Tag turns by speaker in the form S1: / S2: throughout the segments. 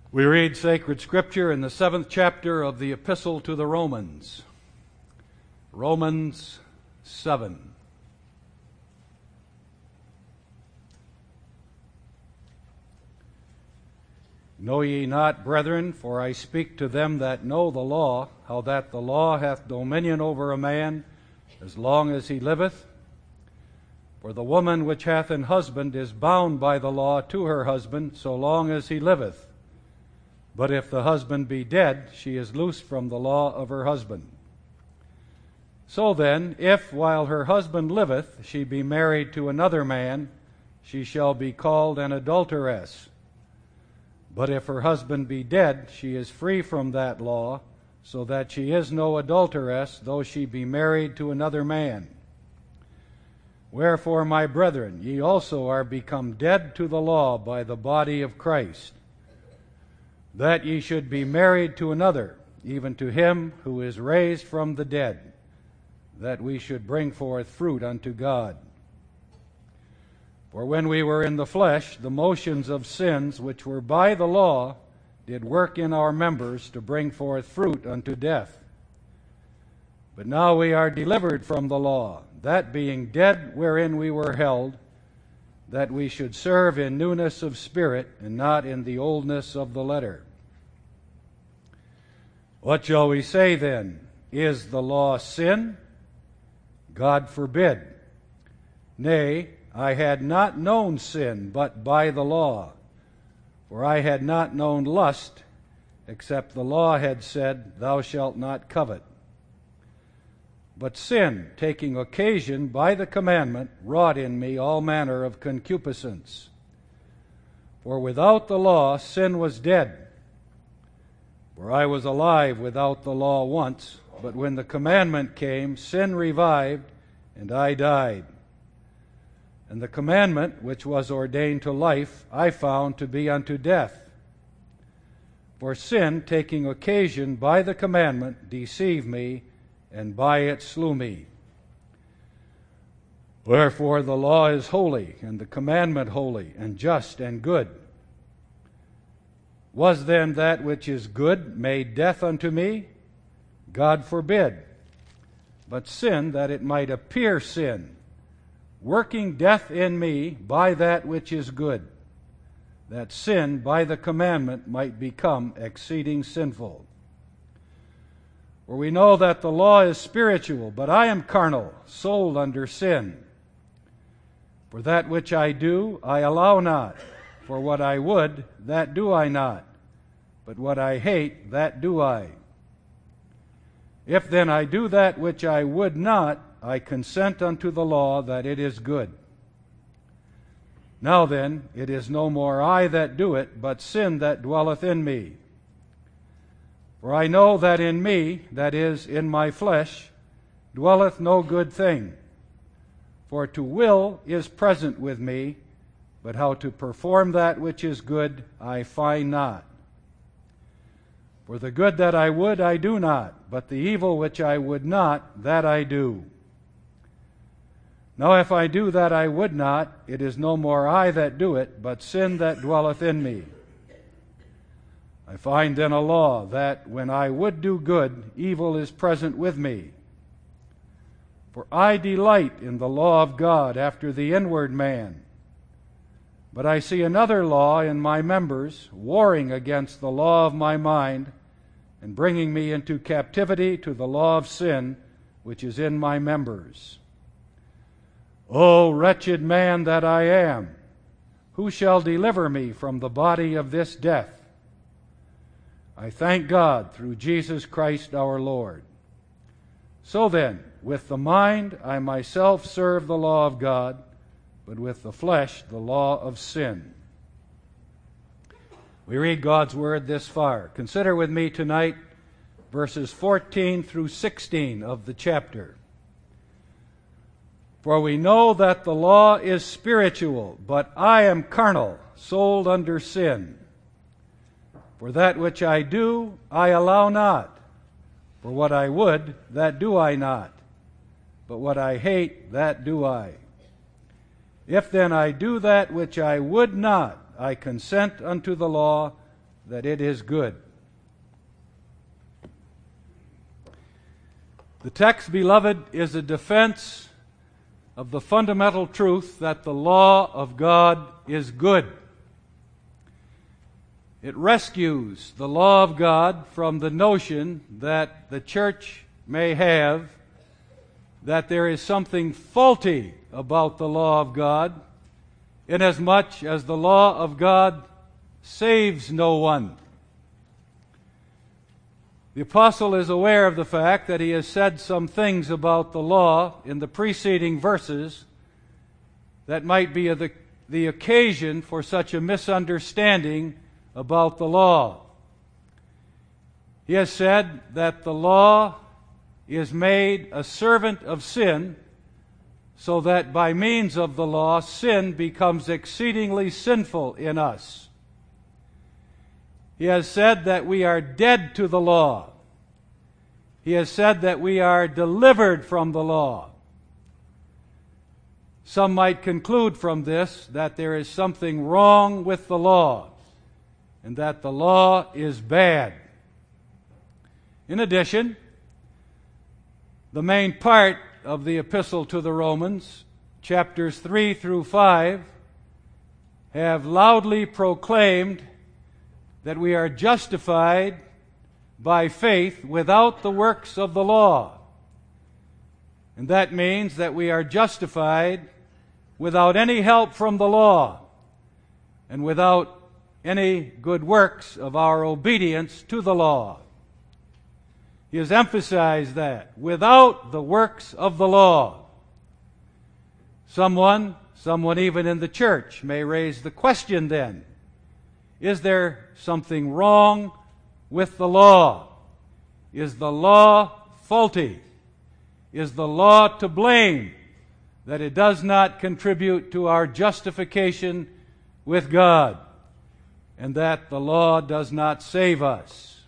S1: We read sacred scripture in the 7th chapter of the Epistle to the Romans. Romans 7. Know ye not, brethren, for I speak to them that know the law, how that the law hath dominion over a man as long as he liveth? For the woman which hath an husband is bound by the law to her husband so long as he liveth. But if the husband be dead, she is loosed from the law of her husband. So then, if while her husband liveth she be married to another man, she shall be called an adulteress. But if her husband be dead, she is free from that law, so that she is no adulteress, though she be married to another man. Wherefore, my brethren, ye also are become dead to the law by the body of Christ, that ye should be married to another, even to him who is raised from the dead, that we should bring forth fruit unto God. For when we were in the flesh, the motions of sins which were by the law did work in our members to bring forth fruit unto death. But now we are delivered from the law, that being dead wherein we were held, that we should serve in newness of spirit, and not in the oldness of the letter. What shall we say then? Is the law sin? God forbid. Nay, I had not known sin but by the law, for I had not known lust, except the law had said, Thou shalt not covet. But sin, taking occasion by the commandment, wrought in me all manner of concupiscence. For without the law sin was dead. For I was alive without the law once, but when the commandment came, sin revived, and I died. And the commandment, which was ordained to life, I found to be unto death. For sin, taking occasion by the commandment, deceived me, and by it slew me. Wherefore the law is holy, and the commandment holy, and just, and good. Was then that which is good made death unto me? God forbid. But sin, that it might appear sin, working death in me by that which is good, that sin by the commandment might become exceeding sinful. For we know that the law is spiritual, but I am carnal, sold under sin. For that which I do, I allow not. For what I would, that do I not. But what I hate, that do I. If then I do that which I would not, I consent unto the law that it is good. Now then, it is no more I that do it, but sin that dwelleth in me. For I know that in me, that is, in my flesh, dwelleth no good thing. For to will is present with me, but how to perform that which is good I find not. For the good that I would I do not, but the evil which I would not, that I do. Now if I do that I would not, it is no more I that do it, but sin that dwelleth in me. I find then a law, that when I would do good, evil is present with me. For I delight in the law of God after the inward man. But I see another law in my members, warring against the law of my mind, and bringing me into captivity to the law of sin, which is in my members. O wretched man that I am, who shall deliver me from the body of this death? I thank God through Jesus Christ our Lord. So then, with the mind I myself serve the law of God, but with the flesh the law of sin. We read God's word this far. Consider with me tonight verses 14 through 16 of the chapter. For we know that the law is spiritual, but I am carnal, sold under sin. For that which I do, I allow not. For what I would, that do I not. But what I hate, that do I. If then I do that which I would not, I consent unto the law that it is good. The text, beloved, is a defense of the fundamental truth that the law of God is good. It rescues the law of God from the notion that the church may have that there is something faulty about the law of God, inasmuch as the law of God saves no one. The apostle is aware of the fact that he has said some things about the law in the preceding verses that might be the occasion for such a misunderstanding about the law. He has said that the law is made a servant of sin, so that by means of the law, sin becomes exceedingly sinful in us. He has said that we are dead to the law. He has said that we are delivered from the law. Some might conclude from this that there is something wrong with the law, and that the law is bad. In addition, the main part of the epistle to the Romans, chapters 3 through 5, have loudly proclaimed that we are justified by faith without the works of the law. And that means that we are justified without any help from the law and without any good works of our obedience to the law. He has emphasized that, without the works of the law. Someone even in the church may raise the question then, is there something wrong with the law? Is the law faulty? Is the law to blame that it does not contribute to our justification with God, and that the law does not save us?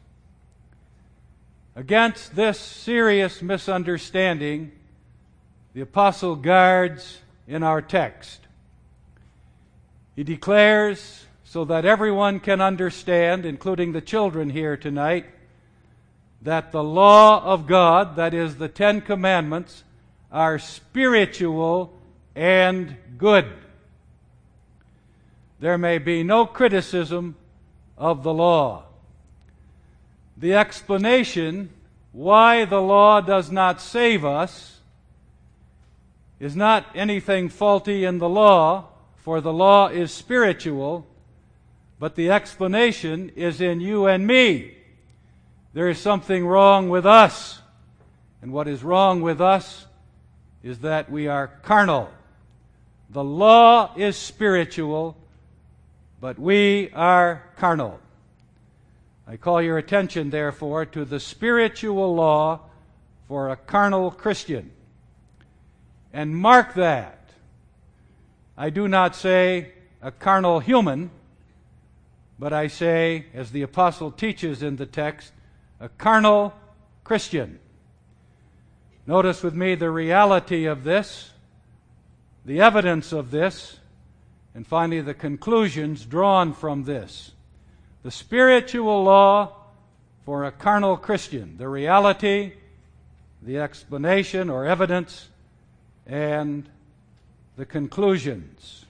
S1: Against this serious misunderstanding, the apostle guards in our text. He declares, so that everyone can understand, including the children here tonight, that the law of God, that is the Ten Commandments, are spiritual and good. There may be no criticism of the law. The explanation why the law does not save us is not anything faulty in the law, for the law is spiritual, but the explanation is in you and me. There is something wrong with us. And what is wrong with us is that we are carnal. The law is spiritual, but we are carnal. I call your attention, therefore, to the spiritual law for a carnal Christian. And mark that. I do not say a carnal human, but I say, as the apostle teaches in the text, a carnal Christian. Notice with me the reality of this, the evidence of this, and finally the conclusions drawn from this. The spiritual law for a carnal Christian, the reality, the explanation or evidence, and the conclusions.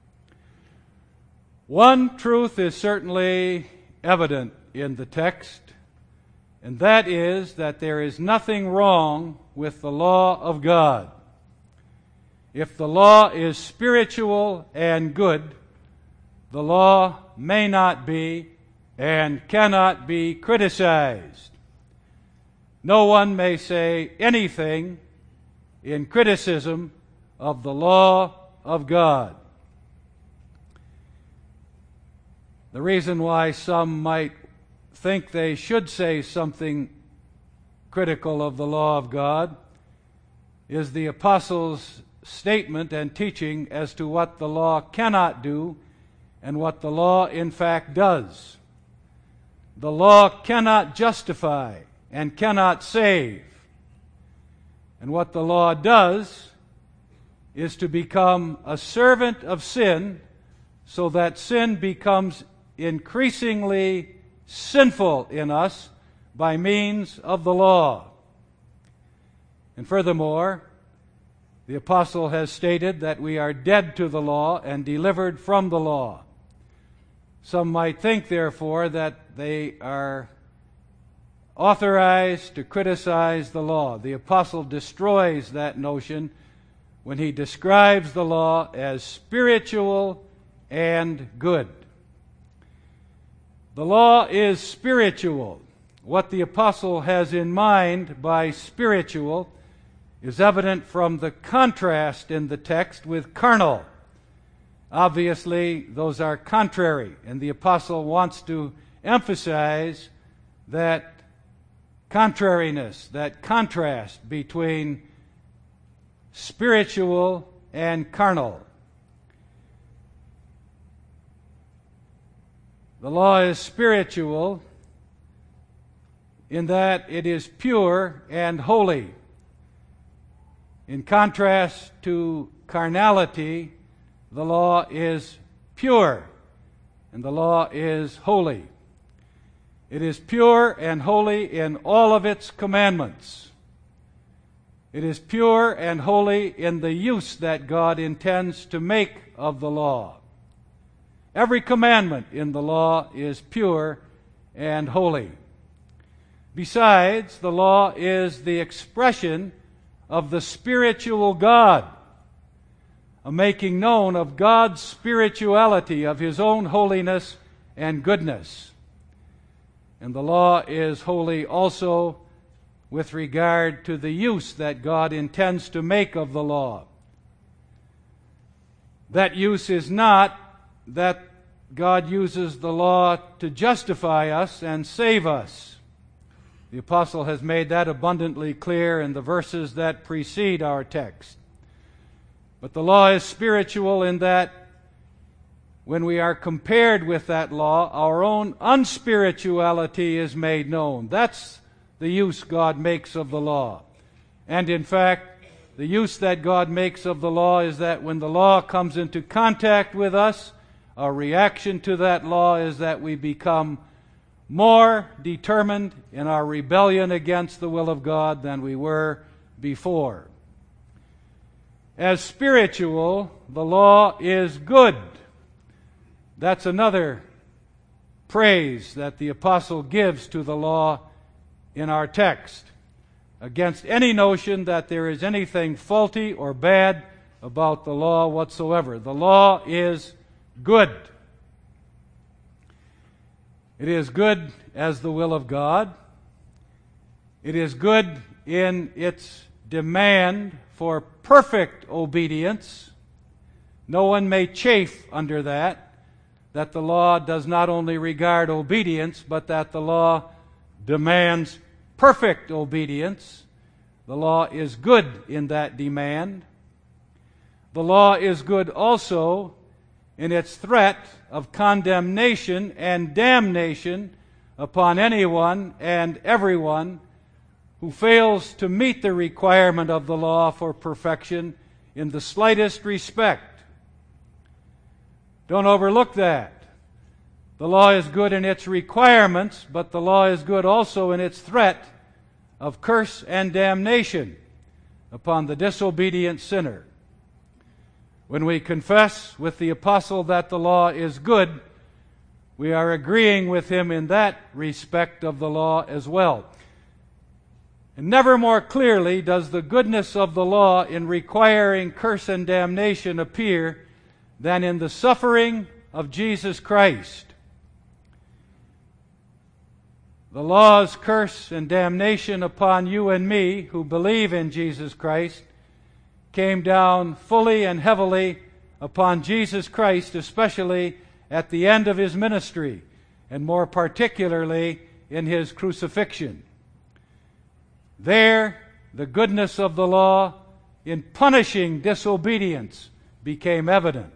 S1: One truth is certainly evident in the text, and that is that there is nothing wrong with the law of God. If the law is spiritual and good, the law may not be and cannot be criticized. No one may say anything in criticism of the law of God. The reason why some might think they should say something critical of the law of God is the apostle's statement and teaching as to what the law cannot do and what the law in fact does. The law cannot justify and cannot save. And what the law does is to become a servant of sin so that sin becomes increasingly sinful in us by means of the law. And furthermore, the apostle has stated that we are dead to the law and delivered from the law. Some might think, therefore, that they are authorized to criticize the law. The apostle destroys that notion when he describes the law as spiritual and good. The law is spiritual. What the apostle has in mind by spiritual is evident from the contrast in the text with carnal. Obviously, those are contrary, and the apostle wants to emphasize that contrariness, that contrast between spiritual and carnal. The law is spiritual in that it is pure and holy. In contrast to carnality, the law is pure and the law is holy. It is pure and holy in all of its commandments. It is pure and holy in the use that God intends to make of the law. Every commandment in the law is pure and holy. Besides, the law is the expression of the spiritual God, a making known of God's spirituality, of His own holiness and goodness. And the law is holy also with regard to the use that God intends to make of the law. That use is not that God uses the law to justify us and save us. The apostle has made that abundantly clear in the verses that precede our text. But the law is spiritual in that when we are compared with that law, our own unspirituality is made known. That's the use God makes of the law. And in fact, the use that God makes of the law is that when the law comes into contact with us, our reaction to that law is that we become more determined in our rebellion against the will of God than we were before. As spiritual, the law is good. That's another praise that the apostle gives to the law in our text, against any notion that there is anything faulty or bad about the law whatsoever. The law is good. It is good as the will of God. It is good in its demand for perfect obedience. No one may chafe under that the law does not only regard obedience, but that the law demands perfect obedience. The law is good in that demand. The law is good also in its threat of condemnation and damnation upon anyone and everyone who fails to meet the requirement of the law for perfection in the slightest respect. Don't overlook that. The law is good in its requirements, but the law is good also in its threat of curse and damnation upon the disobedient sinner. When we confess with the apostle that the law is good, we are agreeing with him in that respect of the law as well. And never more clearly does the goodness of the law in requiring curse and damnation appear than in the suffering of Jesus Christ. The law's curse and damnation upon you and me who believe in Jesus Christ came down fully and heavily upon Jesus Christ, especially at the end of His ministry, and more particularly in His crucifixion. There, the goodness of the law in punishing disobedience became evident.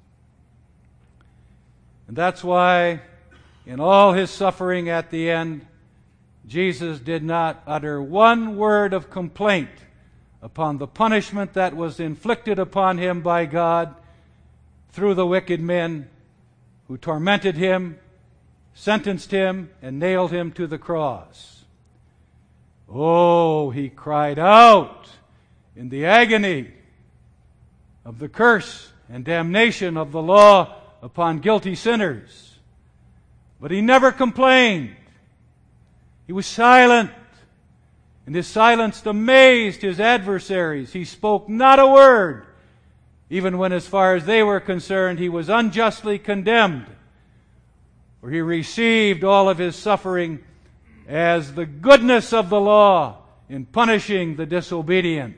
S1: And that's why in all His suffering at the end, Jesus did not utter one word of complaint upon the punishment that was inflicted upon Him by God through the wicked men who tormented Him sentenced him, and nailed him to the cross. Oh, he cried out in the agony of the curse and damnation of the law upon guilty sinners. But he never complained. He was silent, and his silence amazed his adversaries. He spoke not a word, even when, as far as they were concerned, he was unjustly condemned, for he received all of his suffering as the goodness of the law in punishing the disobedient.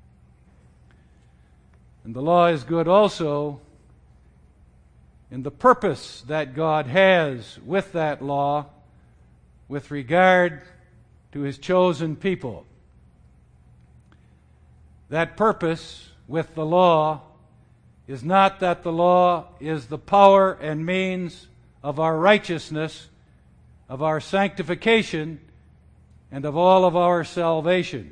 S1: And the law is good also in the purpose that God has with that law with regard to His chosen people. That purpose with the law is not that the law is the power and means of our righteousness, of our sanctification, and of all of our salvation.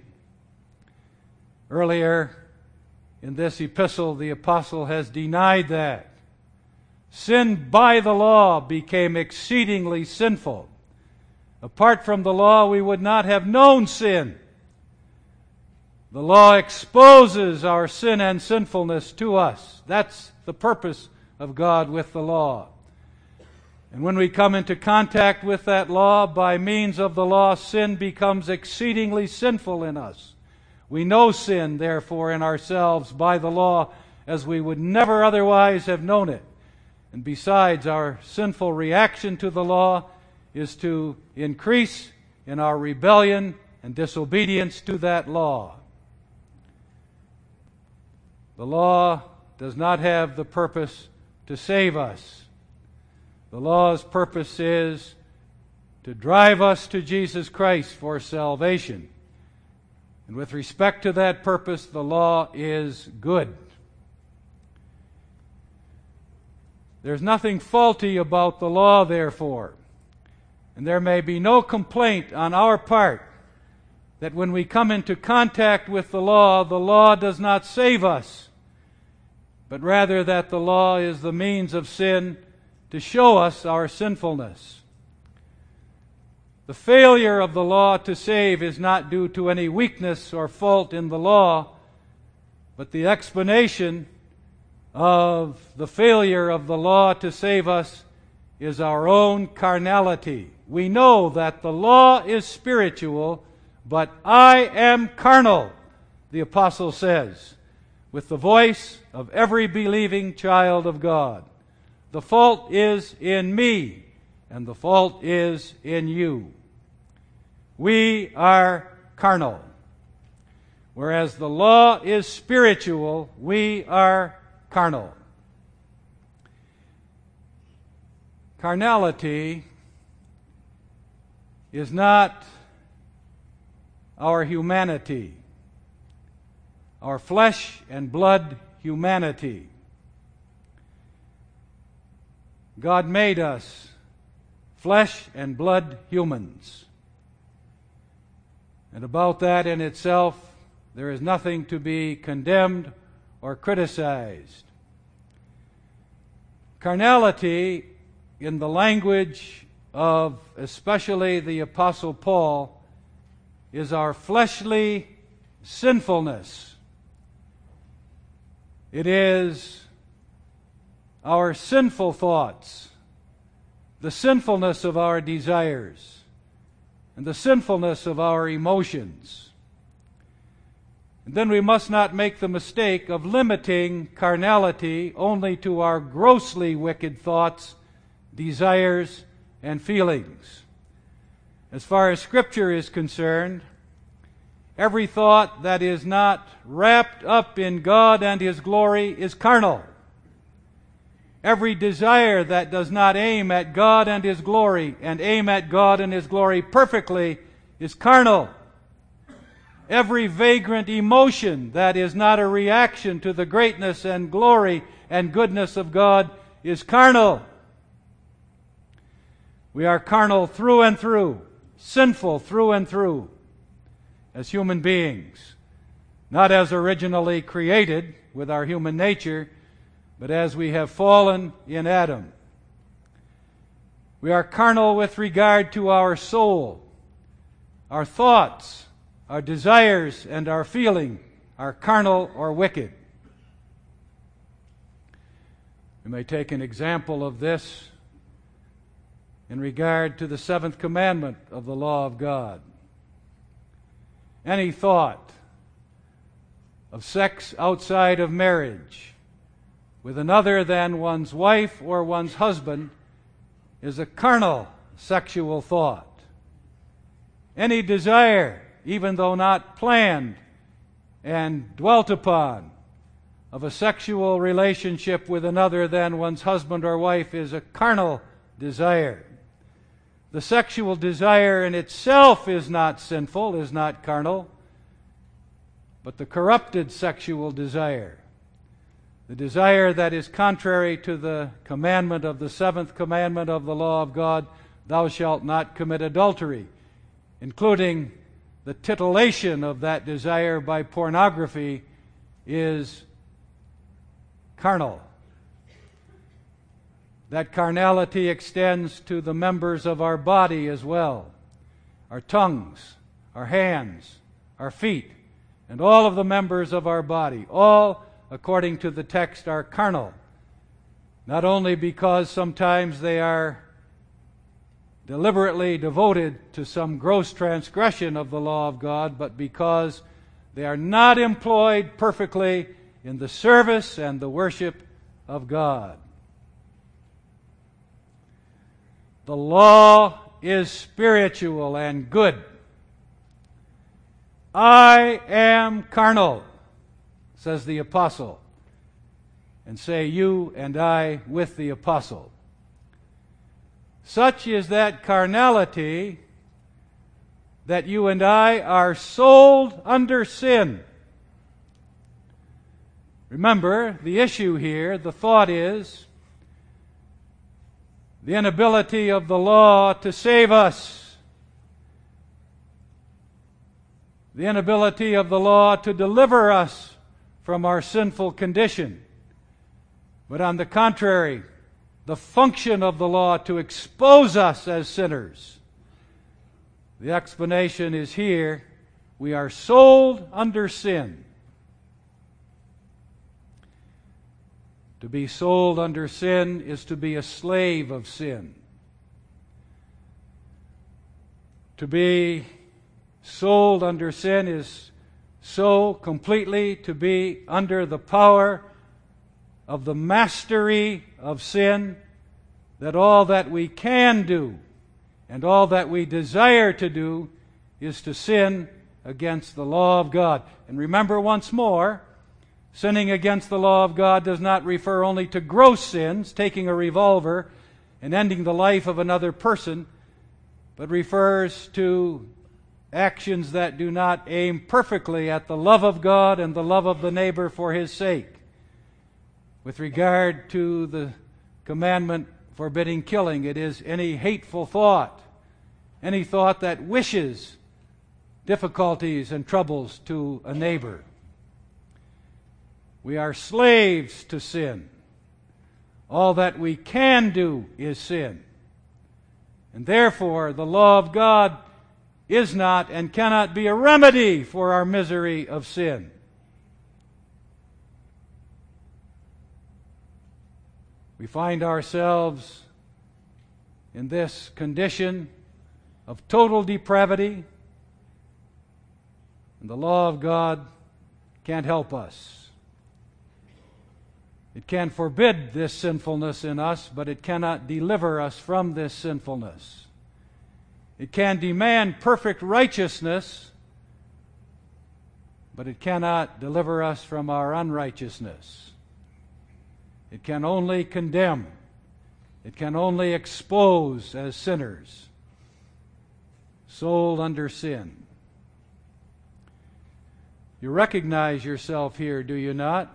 S1: Earlier in this epistle, the apostle has denied that. Sin by the law became exceedingly sinful. Apart from the law, we would not have known sin. The law exposes our sin and sinfulness to us. That's the purpose of God with the law. And when we come into contact with that law, by means of the law, sin becomes exceedingly sinful in us. We know sin, therefore, in ourselves by the law as we would never otherwise have known it. And besides, our sinful reaction to the law is to increase in our rebellion and disobedience to that law. The law does not have the purpose to save us. The law's purpose is to drive us to Jesus Christ for salvation. And with respect to that purpose, the law is good. There's nothing faulty about the law, therefore. And there may be no complaint on our part that when we come into contact with the law does not save us, but rather that the law is the means of sin to show us our sinfulness. The failure of the law to save is not due to any weakness or fault in the law, but the explanation of the failure of the law to save us is our own carnality. We know that the law is spiritual, but I am carnal, the apostle says, with the voice of every believing child of God. The fault is in me, and the fault is in you. We are carnal. Whereas the law is spiritual, we are carnal. Carnality is not our humanity, our flesh and blood humanity. God made us flesh and blood humans. And about that in itself, there is nothing to be condemned or criticized. Carnality, in the language of especially the Apostle Paul, is our fleshly sinfulness. It is our sinful thoughts, the sinfulness of our desires, and the sinfulness of our emotions. And then we must not make the mistake of limiting carnality only to our grossly wicked thoughts, desires, and feelings. As far as Scripture is concerned, every thought that is not wrapped up in God and His glory is carnal. Every desire that does not aim at God and His glory and aim at God and His glory perfectly is carnal. Every vagrant emotion that is not a reaction to the greatness and glory and goodness of God is carnal. We are carnal through and through, sinful through and through, as human beings, not as originally created with our human nature, but as we have fallen in Adam. We are carnal with regard to our soul. Our thoughts, our desires, and our feeling are carnal or wicked. We may take an example of this in regard to the seventh commandment of the law of God. Any thought of sex outside of marriage with another than one's wife or one's husband is a carnal sexual thought. Any desire, even though not planned and dwelt upon, of a sexual relationship with another than one's husband or wife is a carnal desire. The sexual desire in itself is not sinful, is not carnal, but the corrupted sexual desire, the desire that is contrary to the commandment of the seventh commandment of the law of God, thou shalt not commit adultery, including the titillation of that desire by pornography, is carnal. That carnality extends to the members of our body as well. Our tongues, our hands, our feet, and all of the members of our body, all, according to the text, are carnal. Not only because sometimes they are deliberately devoted to some gross transgression of the law of God, but because they are not employed perfectly in the service and the worship of God. The law is spiritual and good. I am carnal, says the apostle, and say you and I with the apostle. Such is that carnality that you and I are sold under sin. Remember, the issue here, the thought is the inability of the law to save us, the inability of the law to deliver us from our sinful condition, but on the contrary, the function of the law to expose us as sinners. The explanation is here. We are sold under sin. To be sold under sin is to be a slave of sin. To be sold under sin is so completely to be under the power of the mastery of sin that all that we can do and all that we desire to do is to sin against the law of God. And remember once more, sinning against the law of God does not refer only to gross sins, taking a revolver and ending the life of another person, but refers to actions that do not aim perfectly at the love of God and the love of the neighbor for his sake. With regard to the commandment forbidding killing, it is any hateful thought, any thought that wishes difficulties and troubles to a neighbor. We are slaves to sin. All that we can do is sin. And therefore, the law of God is not and cannot be a remedy for our misery of sin. We find ourselves in this condition of total depravity, and the law of God can't help us. It can forbid this sinfulness in us, but it cannot deliver us from this sinfulness. It can demand perfect righteousness, but it cannot deliver us from our unrighteousness. It can only condemn. It can only expose as sinners, sold under sin. You recognize yourself here, do you not?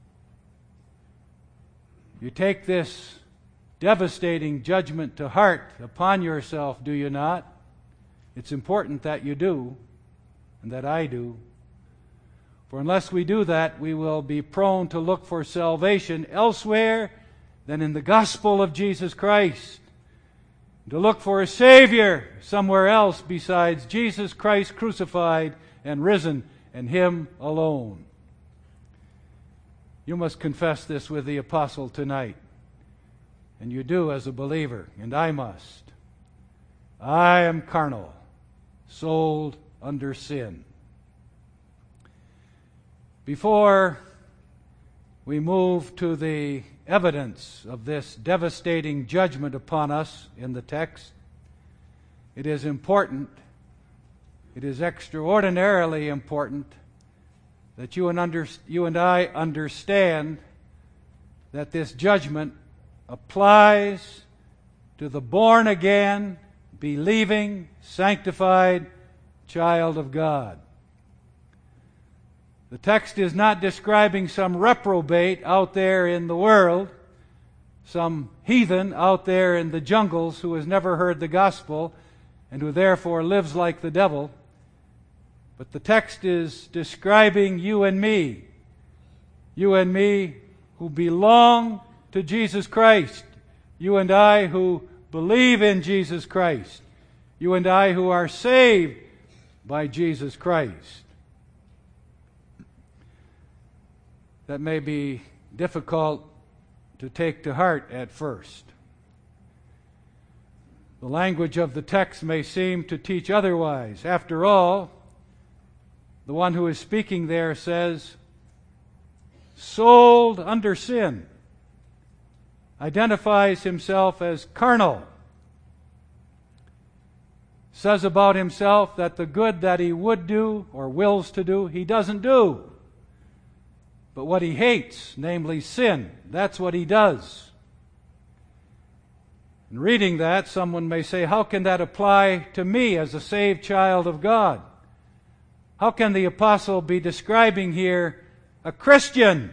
S1: You take this devastating judgment to heart upon yourself, do you not? It's important that you do, and that I do. For unless we do that, we will be prone to look for salvation elsewhere than in the gospel of Jesus Christ. to look for a Savior somewhere else besides Jesus Christ crucified and risen, and Him alone. You must confess this with the apostle tonight. And you do as a believer, and I must. I am carnal, sold under sin. Before we move to the evidence of this devastating judgment upon us in the text, it is important, it is extraordinarily important that you and I understand that this judgment applies to the born-again, believing, sanctified child of God. The text is not describing some reprobate out there in the world, some heathen out there in the jungles who has never heard the gospel and who therefore lives like the devil. But the text is describing you and me who belong to Jesus Christ, you and I who believe in Jesus Christ, you and I who are saved by Jesus Christ. That may be difficult to take to heart at first. The language of the text may seem to teach otherwise. After all, the one who is speaking there says, sold under sin, identifies himself as carnal, says about himself that the good that he would do or wills to do, he doesn't do. But what he hates, namely sin, that's what he does. In reading that, someone may say, how can that apply to me as a saved child of God? How can the apostle be describing here a Christian?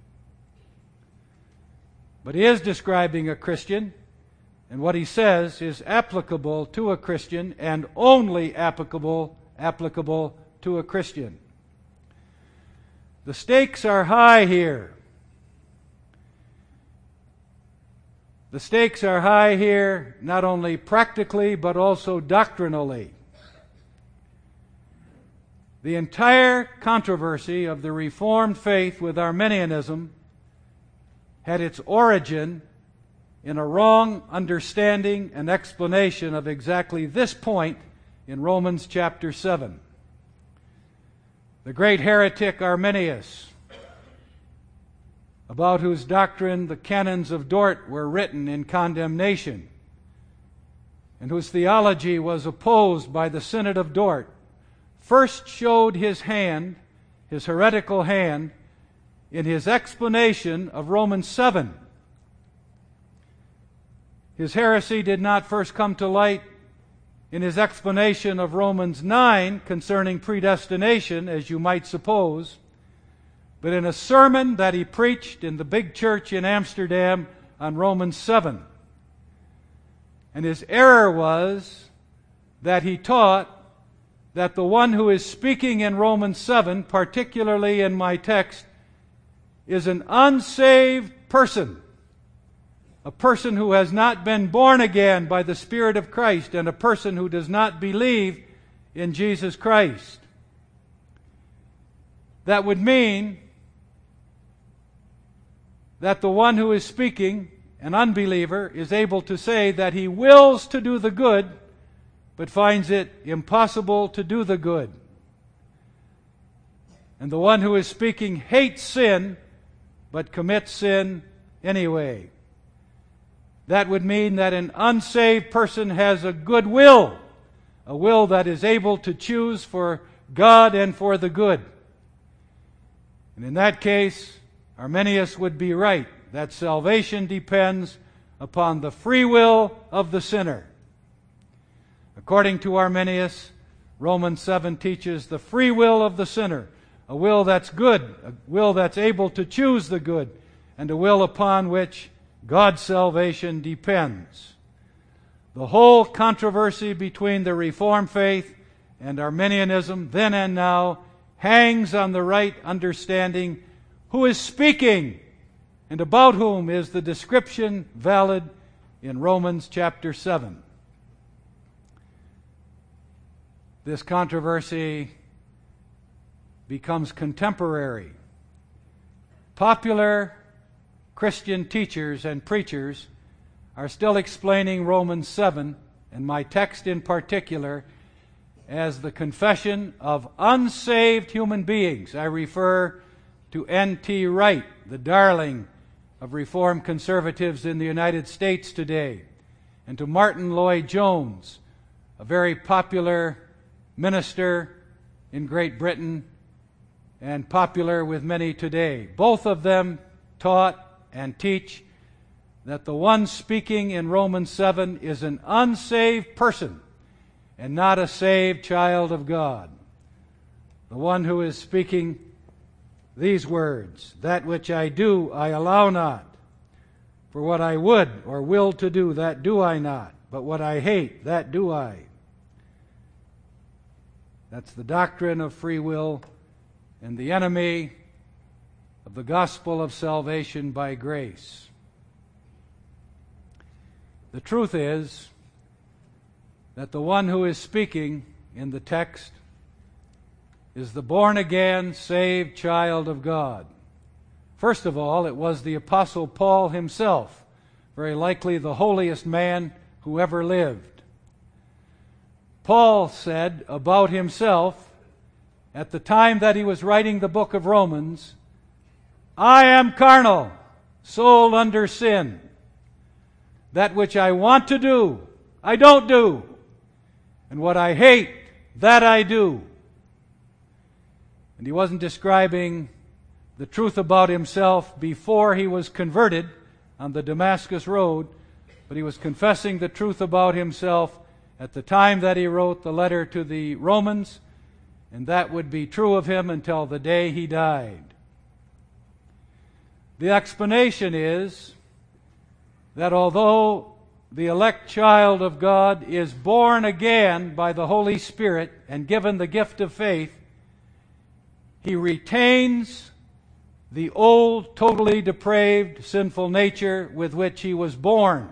S1: But he is describing a Christian, and what he says is applicable to a Christian and only applicable to a Christian. The stakes are high here. The stakes are high here not only practically but also doctrinally. The entire controversy of the Reformed faith with Arminianism had its origin in a wrong understanding and explanation of exactly this point in Romans chapter 7. The great heretic Arminius, about whose doctrine the canons of Dort were written in condemnation, and whose theology was opposed by the Synod of Dort, first showed his hand, his heretical hand, in his explanation of Romans 7. His heresy did not first come to light in his explanation of Romans 9 concerning predestination, as you might suppose, but in a sermon that he preached in the big church in Amsterdam on Romans 7. And his error was that he taught that the one who is speaking in Romans 7, particularly in my text, is an unsaved person. A person who has not been born again by the Spirit of Christ, and a person who does not believe in Jesus Christ. That would mean that the one who is speaking, an unbeliever, is able to say that he wills to do the good, but finds it impossible to do the good. And the one who is speaking hates sin, but commits sin anyway. That would mean that an unsaved person has a good will, a will that is able to choose for God and for the good. And in that case, Arminius would be right, that salvation depends upon the free will of the sinner. According to Arminius, Romans 7 teaches the free will of the sinner, a will that's good, a will that's able to choose the good, and a will upon which God's salvation depends. The whole controversy between the Reformed faith and Arminianism, then and now, hangs on the right understanding who is speaking and about whom is the description valid in Romans chapter 7. this controversy becomes contemporary. Popular Christian teachers and preachers are still explaining Romans 7, and my text in particular, as the confession of unsaved human beings. I refer to N.T. Wright, the darling of Reformed conservatives in the United States today, and to Martin Lloyd-Jones, a very popular minister in Great Britain and popular with many today. Both of them taught and teach that the one speaking in Romans 7 is an unsaved person and not a saved child of God. The one who is speaking these words, "That which I do, I allow not. For what I would or will to do, that do I not. But what I hate, that do I." That's the doctrine of free will and the enemy of the gospel of salvation by grace. The truth is that the one who is speaking in the text is the born-again, saved child of God. First of all, it was the Apostle Paul himself, very likely the holiest man who ever lived. Paul said about himself at the time that he was writing the book of Romans, "I am carnal, sold under sin. That which I want to do, I don't do. And what I hate, that I do." And he wasn't describing the truth about himself before he was converted on the Damascus Road, but he was confessing the truth about himself at the time that he wrote the letter to the Romans, and that would be true of him until the day he died. The explanation is that although the elect child of God is born again by the Holy Spirit and given the gift of faith, he retains the old, totally depraved, sinful nature with which he was born.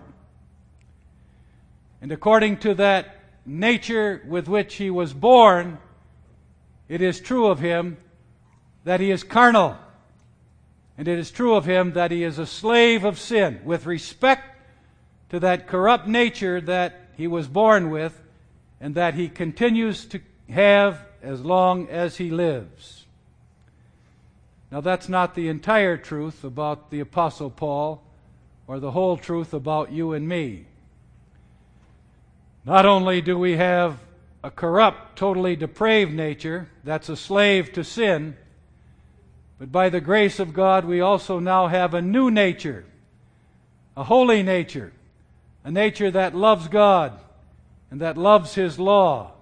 S1: And according to that nature with which he was born, it is true of him that he is carnal. And it is true of him that he is a slave of sin with respect to that corrupt nature that he was born with and that he continues to have as long as he lives. Now, that's not the entire truth about the Apostle Paul or the whole truth about you and me. Not only do we have a corrupt, totally depraved nature that's a slave to sin, but by the grace of God we also now have a new nature, a holy nature, a nature that loves God and that loves His law.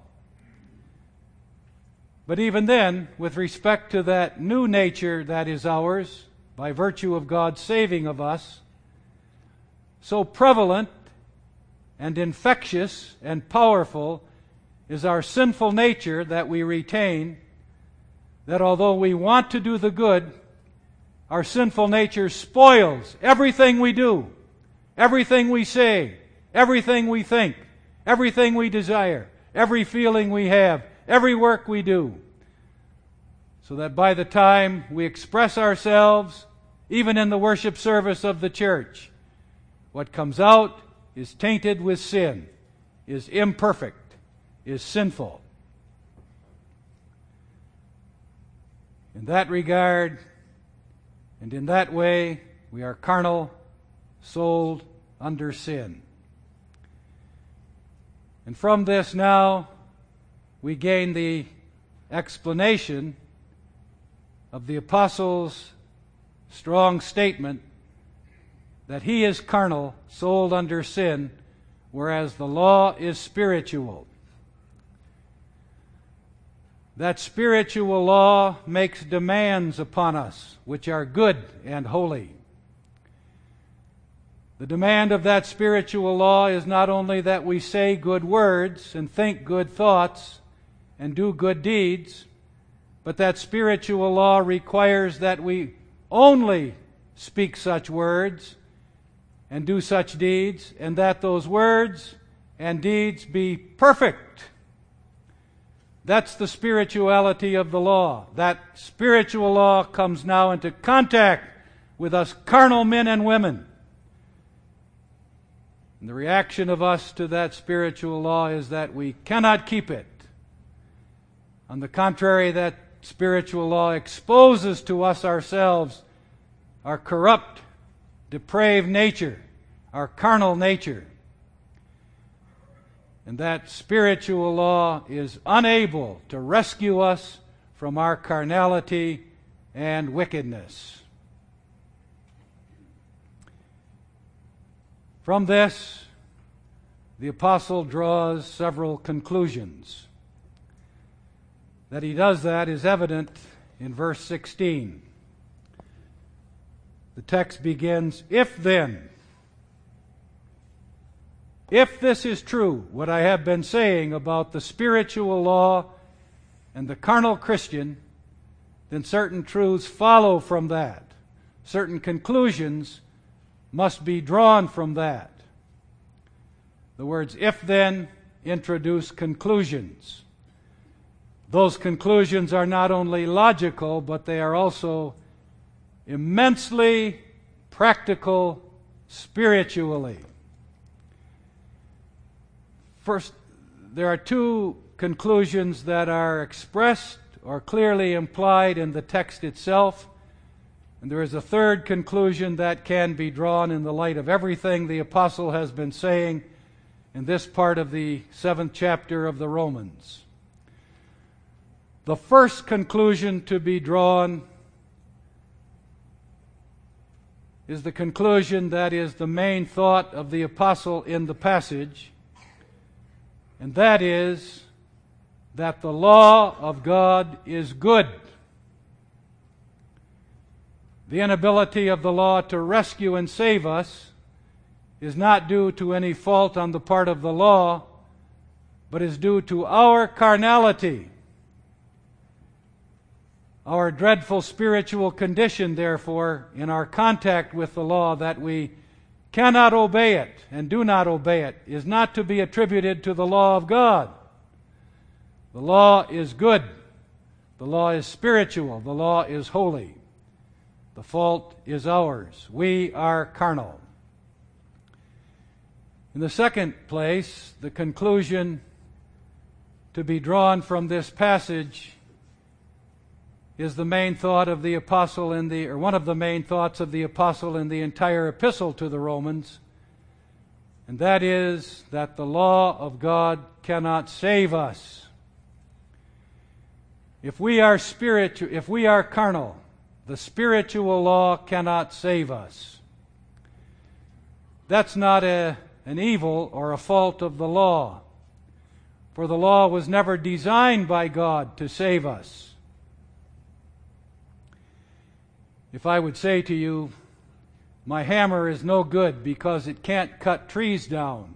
S1: But even then, with respect to that new nature that is ours, by virtue of God's saving of us, so prevalent and infectious and powerful is our sinful nature that we retain, that although we want to do the good, our sinful nature spoils everything we do, everything we say, everything we think, everything we desire, every feeling we have, every work we do. So that by the time we express ourselves, even in the worship service of the church, what comes out is tainted with sin, is imperfect, is sinful. In that regard, and in that way, we are carnal, sold under sin. And from this now, we gain the explanation of the Apostle's strong statement that he is carnal, sold under sin, whereas the law is spiritual. That spiritual law makes demands upon us, which are good and holy. The demand of that spiritual law is not only that we say good words and think good thoughts and do good deeds, but that spiritual law requires that we only speak such words and do such deeds, and that those words and deeds be perfect. That's the spirituality of the law. That spiritual law comes now into contact with us carnal men and women. And the reaction of us to that spiritual law is that we cannot keep it. On the contrary, that spiritual law exposes to us ourselves our corrupt, depraved nature, our carnal nature. And that spiritual law is unable to rescue us from our carnality and wickedness. From this, the apostle draws several conclusions. That he does that is evident in verse 16. The text begins, "If then, if this is true, what I have been saying about the spiritual law and the carnal Christian, then certain truths follow from that. Certain conclusions must be drawn from that." The words "if then" introduce conclusions. Those conclusions are not only logical, but they are also immensely practical spiritually. First, there are two conclusions that are expressed or clearly implied in the text itself. And there is a third conclusion that can be drawn in the light of everything the apostle has been saying in this part of the 7th chapter of the Romans. The first conclusion to be drawn is the conclusion that is the main thought of the apostle in the passage, and that is that the law of God is good. The inability of the law to rescue and save us is not due to any fault on the part of the law, but is due to our carnality. Our dreadful spiritual condition, therefore, in our contact with the law, that we cannot obey it and do not obey it, is not to be attributed to the law of God. The law is good. The law is spiritual. The law is holy. The fault is ours. We are carnal. In the second place, the conclusion to be drawn from this passage is the main thought of the apostle or one of the main thoughts of the apostle in the entire epistle to the Romans, and that is that the law of God cannot save us. If we are carnal, the spiritual law cannot save us. That's not an evil or a fault of the law, for the law was never designed by God to save us. If I would say to you, my hammer is no good because it can't cut trees down,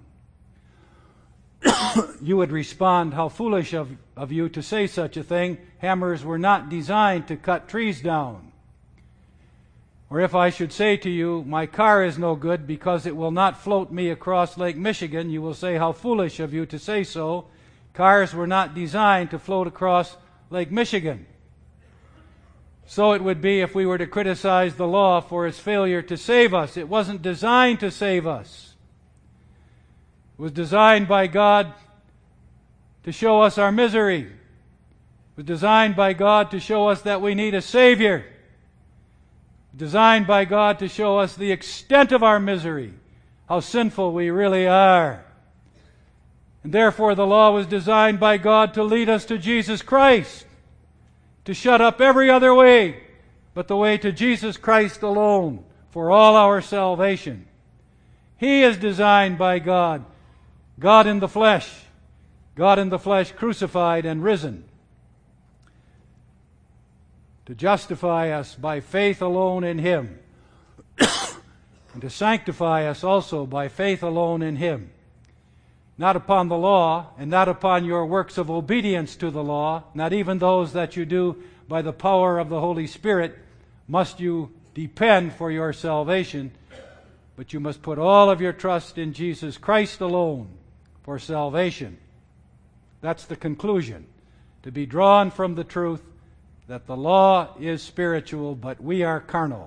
S1: you would respond, how foolish of you to say such a thing. Hammers were not designed to cut trees down. Or if I should say to you, my car is no good because it will not float me across Lake Michigan, you will say, how foolish of you to say so. Cars were not designed to float across Lake Michigan. So it would be if we were to criticize the law for its failure to save us. It wasn't designed to save us. It was designed by God to show us our misery. It was designed by God to show us that we need a Savior. Designed by God to show us the extent of our misery, how sinful we really are. And therefore the law was designed by God to lead us to Jesus Christ, to shut up every other way but the way to Jesus Christ alone for all our salvation. He is designed by God, God in the flesh crucified and risen, to justify us by faith alone in Him, and to sanctify us also by faith alone in Him. Not upon the law, and not upon your works of obedience to the law, not even those that you do by the power of the Holy Spirit, must you depend for your salvation, but you must put all of your trust in Jesus Christ alone for salvation. That's the conclusion. to be drawn from the truth that the law is spiritual, but we are carnal.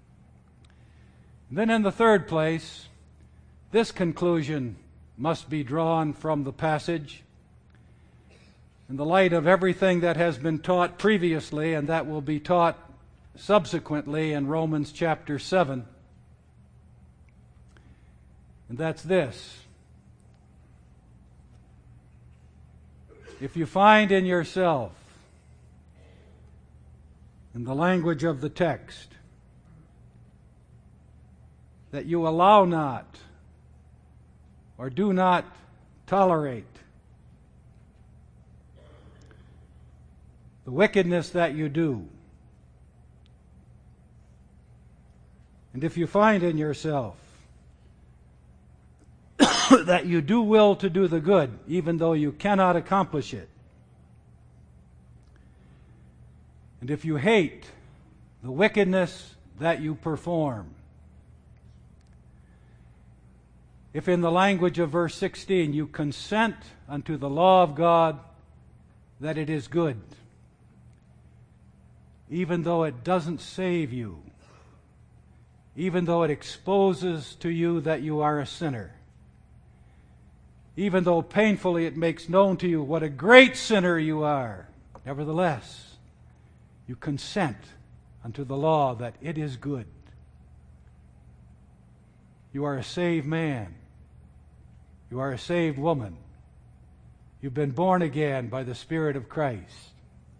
S1: Then in the third place, this conclusion must be drawn from the passage in the light of everything that has been taught previously and that will be taught subsequently in Romans chapter 7. And that's this. If you find in yourself, in the language of the text, that you allow not or do not tolerate the wickedness that you do, and if you find in yourself that you do will to do the good, even though you cannot accomplish it, and if you hate the wickedness that you perform, if in the language of verse 16 you consent unto the law of God that it is good, even though it doesn't save you, even though it exposes to you that you are a sinner, even though painfully it makes known to you what a great sinner you are, nevertheless, you consent unto the law that it is good. You are a saved man. You are a saved woman. You've been born again by the Spirit of Christ.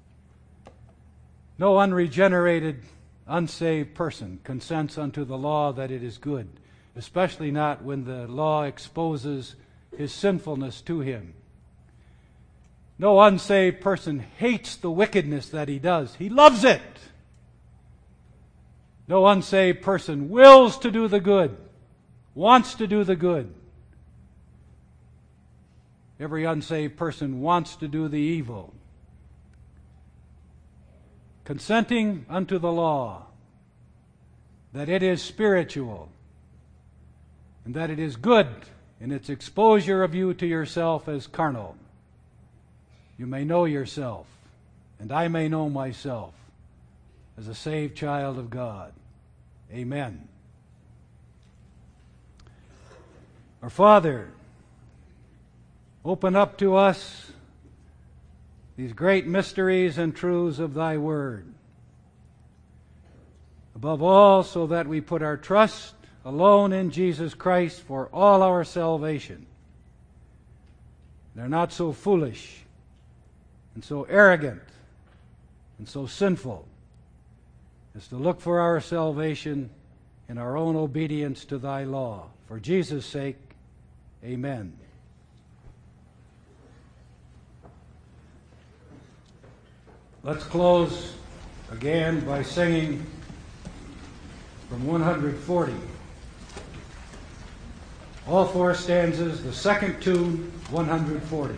S1: No unregenerated, unsaved person consents unto the law that it is good, especially not when the law exposes his sinfulness to him. No unsaved person hates the wickedness that he does. He loves it. No unsaved person wills to do the good, wants to do the good. Every unsaved person wants to do the evil. Consenting unto the law, that it is spiritual, and that it is good in its exposure of you to yourself as carnal. You may know yourself, and I may know myself, as a saved child of God. Amen. Our Father, open up to us these great mysteries and truths of Thy Word. Above all, so that we put our trust alone in Jesus Christ for all our salvation. They're not so foolish and so arrogant and so sinful as to look for our salvation in our own obedience to Thy law. For Jesus' sake, amen. Let's close again by singing from 140. All four stanzas, the second tune, 140.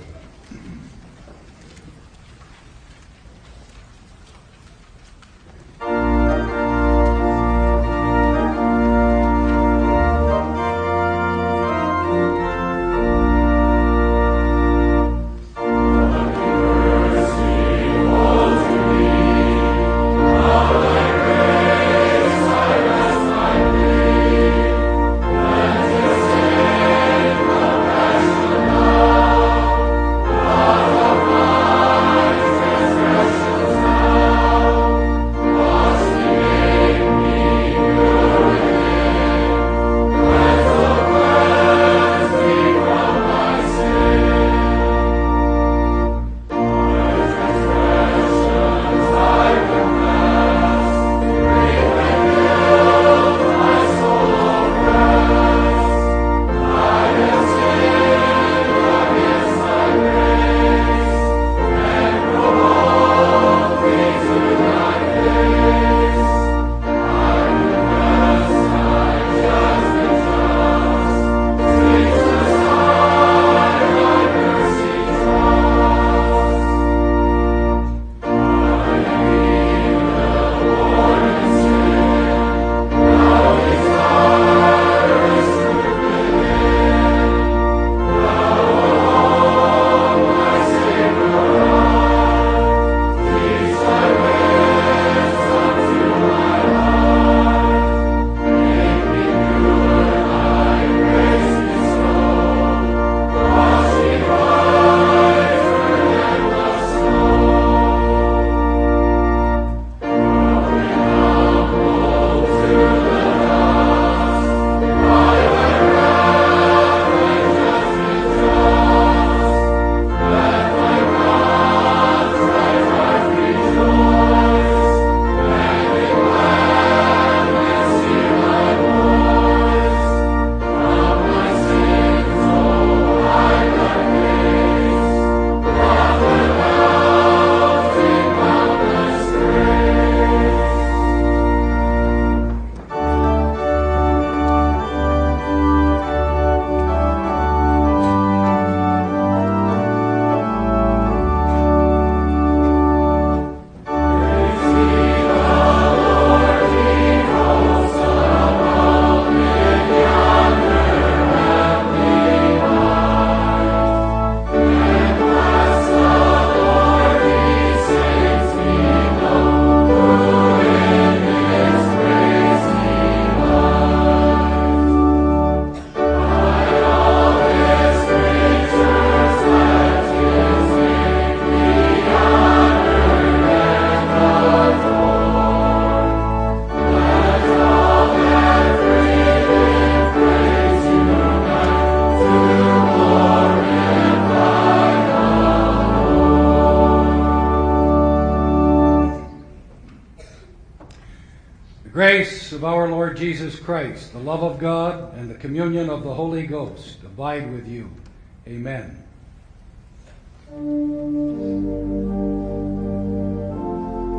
S1: grace of our Lord Jesus Christ, the love of God, and the communion of the Holy Ghost abide with you. Amen.